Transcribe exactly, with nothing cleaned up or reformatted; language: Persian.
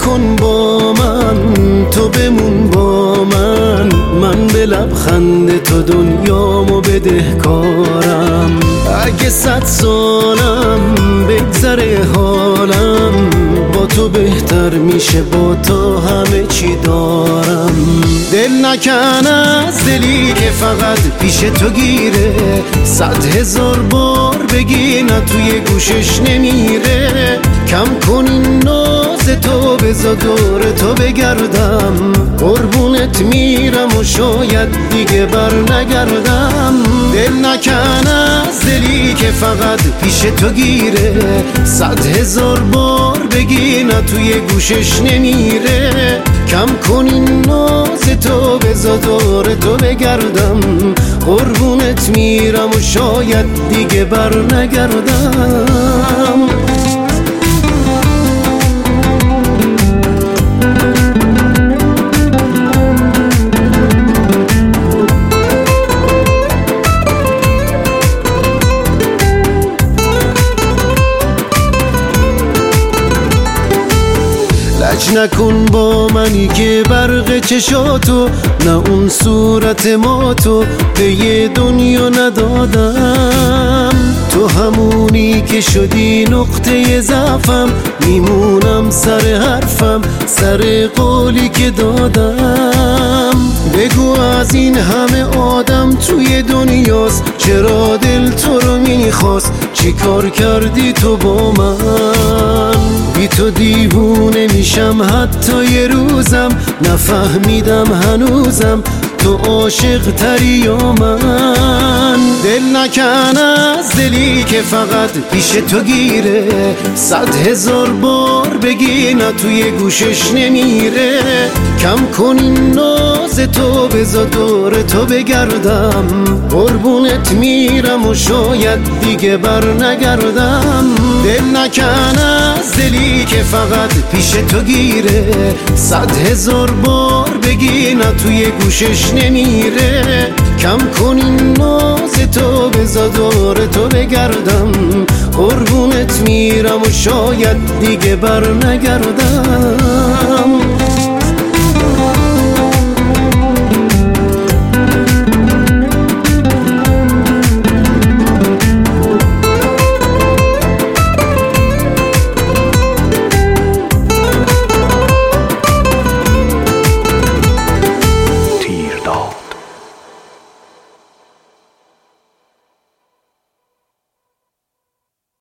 نکن با من، تو بمون با من، من به لبخند تو دنیامو بدهکارم. اگه صد سالم بگذره حالم، با تو بهتر میشه، با تو همه چی دارم. دل نکن از دلی که فقط پیش تو گیره، صد هزار بار بگی نه توی گوشش نمیره. کم کن این ناز تو، بذار دور تو بگردم، قربونت میرم و شاید دیگه بر نگردم. دل نکن از دلی که فقط پیش تو گیره، صد هزار بار بگی نه توی گوشش نمیره. کم کن این ناز تو، بذار دور تو بگردم، قربونت میرم و شاید دیگه بر نگردم. لج نکن با منی که برق چشاتو، نه اون صورت ما تو به یه دنیا ندادم. تو همونی که شدی نقطه ضعفم، میمونم سر حرفم، سر قولی که دادم. بگو از این همه آدم توی دنیاست، چرا دل تو رو میخواست؟ چی کار کردی تو با من؟ بی تو دیوونه میشم حتی یه روزم، نفهمیدم هنوزم تو عاشق تری یا من. دل نکن از دلی که فقط پیش تو گیره، صد هزار بار بگی نه توی گوشش نمیره. کم کن این ناز تو، بذار دور تو بگردم، قربونت میرم و شاید دیگه بر نگردم. دل نکن از دلی که فقط پیش تو گیره، صد هزار بار بگی نه توی گوشش نمیره. کم کن این ناز تو، بذار دور تو بگردم، قربونت میرم و شاید دیگه بر نگردم.